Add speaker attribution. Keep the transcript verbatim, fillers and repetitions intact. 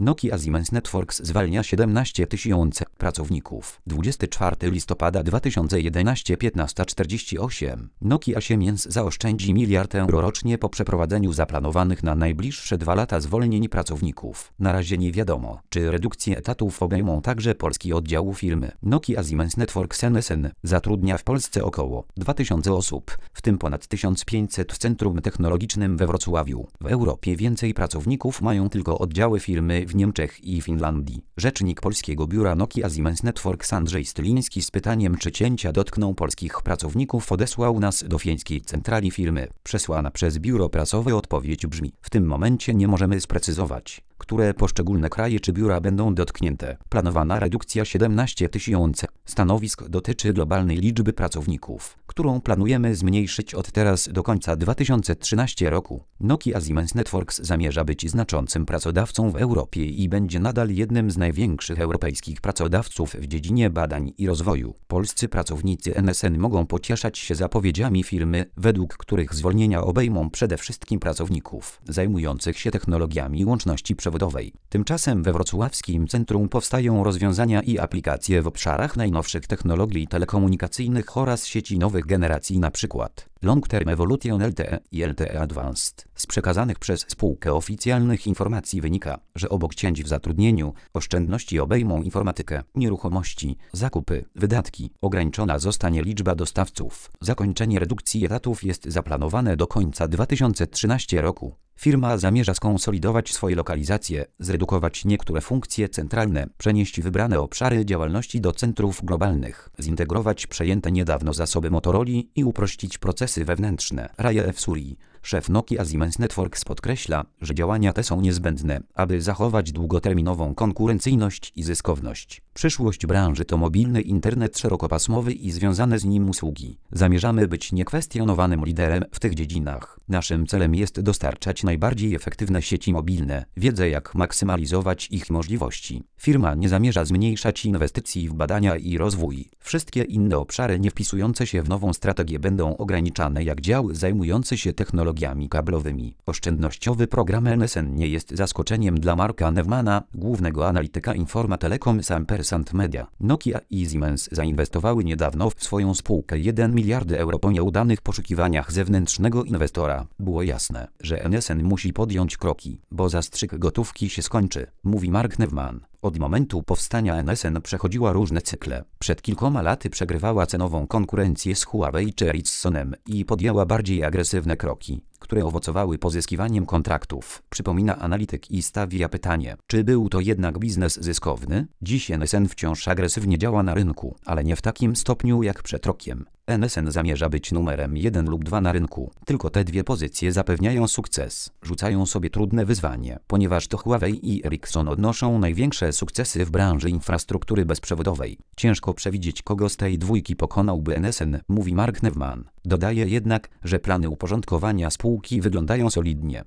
Speaker 1: Nokia Siemens Networks zwalnia siedemnaście tysięcy pracowników. dwudziestego czwartego listopada dwa tysiące jedenastego piętnaście czterdzieści osiem. Nokia Siemens zaoszczędzi miliard euro rocznie po przeprowadzeniu zaplanowanych na najbliższe dwa lata zwolnień pracowników. Na razie nie wiadomo, czy redukcje etatów obejmą także polski oddział firmy. Nokia Siemens Networks N S N zatrudnia w Polsce około dwa tysiące osób, w tym ponad tysiąc pięćset w Centrum Technologicznym we Wrocławiu. W Europie więcej pracowników mają tylko oddziały firmy w Niemczech i Finlandii. Rzecznik polskiego biura Nokia Siemens Networks Andrzej Styliński z pytaniem, czy cięcia dotkną polskich pracowników, odesłał nas do fińskiej centrali firmy. Przesłana przez biuro prasowe odpowiedź brzmi: w tym momencie nie możemy sprecyzować, które poszczególne kraje czy biura będą dotknięte. Planowana redukcja siedemnaście tysięcy stanowisk dotyczy globalnej liczby pracowników, którą planujemy zmniejszyć od teraz do końca dwa tysiące trzynastego roku. Nokia Siemens Networks zamierza być znaczącym pracodawcą w Europie i będzie nadal jednym z największych europejskich pracodawców w dziedzinie badań i rozwoju. Polscy pracownicy N S N mogą pocieszać się zapowiedziami firmy, według których zwolnienia obejmą przede wszystkim pracowników zajmujących się technologiami łączności przewodowej. Tymczasem we wrocławskim centrum powstają rozwiązania i aplikacje w obszarach najnowszych technologii telekomunikacyjnych oraz sieci nowych generacji, np. Long Term Evolution L T E i L T E Advanced. Z przekazanych przez spółkę oficjalnych informacji wynika, że obok cięć w zatrudnieniu, oszczędności obejmą informatykę, nieruchomości, zakupy, wydatki. Ograniczona zostanie liczba dostawców. Zakończenie redukcji etatów jest zaplanowane do końca dwa tysiące trzynastego roku. Firma zamierza skonsolidować swoje lokalizacje, zredukować niektóre funkcje centralne, przenieść wybrane obszary działalności do centrów globalnych, zintegrować przejęte niedawno zasoby Motorola i uprościć procesy wewnętrzne. Raje Suri, szef Nokia Siemens Networks, podkreśla, że działania te są niezbędne, aby zachować długoterminową konkurencyjność i zyskowność. Przyszłość branży to mobilny internet szerokopasmowy i związane z nim usługi. Zamierzamy być niekwestionowanym liderem w tych dziedzinach. Naszym celem jest dostarczać najbardziej efektywne sieci mobilne, wiedzę, jak maksymalizować ich możliwości. Firma nie zamierza zmniejszać inwestycji w badania i rozwój. Wszystkie inne obszary nie wpisujące się w nową strategię będą ograniczane, jak dział zajmujący się technologiami kablowymi. Oszczędnościowy program N S N nie jest zaskoczeniem dla Marka Nevmana, głównego analityka Informa Telecom z Ampersand Media. Nokia i Siemens zainwestowały niedawno w swoją spółkę jeden miliard euro po nieudanych poszukiwaniach zewnętrznego inwestora. Było jasne, że N S N musi podjąć kroki, bo zastrzyk gotówki się skończy, mówi Mark Nevman. Od momentu powstania N S N przechodziła różne cykle. Przed kilkoma laty przegrywała cenową konkurencję z Huawei czy Ericssonem i podjęła bardziej agresywne kroki, które owocowały pozyskiwaniem kontraktów. Przypomina analityk i stawia pytanie, czy był to jednak biznes zyskowny? Dziś N S N wciąż agresywnie działa na rynku, ale nie w takim stopniu jak przed rokiem. N S N zamierza być numerem jeden lub dwa na rynku. Tylko te dwie pozycje zapewniają sukces. Rzucają sobie trudne wyzwanie, ponieważ to Huawei i Ericsson odnoszą największe sukcesy w branży infrastruktury bezprzewodowej. Ciężko przewidzieć, kogo z tej dwójki pokonałby N S N, mówi Mark Nevman. Dodaje jednak, że plany uporządkowania spółki wyglądają solidnie.